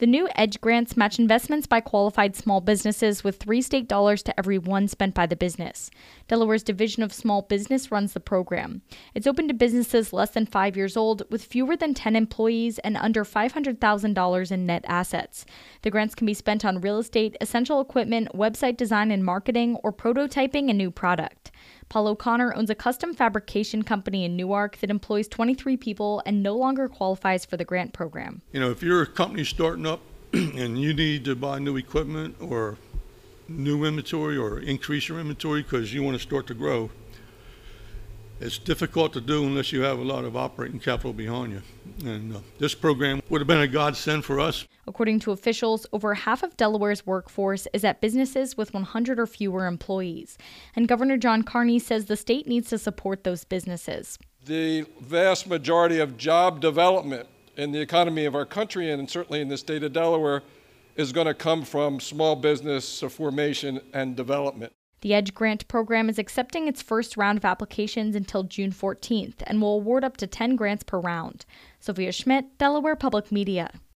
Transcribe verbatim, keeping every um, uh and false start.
The new EDGE grants match investments by qualified small businesses with three state dollars to every one spent by the business. Delaware's Division of Small Business runs the program. It's open to businesses less than five years old with fewer than ten employees and under five hundred thousand dollars in net assets. The grants can be spent on real estate, essential equipment, website design and marketing, or prototyping a new product. Paul O'Connor owns a custom fabrication company in Newark that employs twenty-three people and no longer qualifies for the grant program. You know, if you're a company starting up and you need to buy new equipment or new inventory or increase your inventory because you want to start to grow, it's difficult to do unless you have a lot of operating capital behind you. And uh, this program would have been a godsend for us. According to officials, over half of Delaware's workforce is at businesses with one hundred or fewer employees. And Governor John Carney says the state needs to support those businesses. The vast majority of job development in the economy of our country, and certainly in the state of Delaware, is going to come from small business formation and development. The EDGE grant program is accepting its first round of applications until June fourteenth and will award up to ten grants per round. Sophia Schmidt, Delaware Public Media.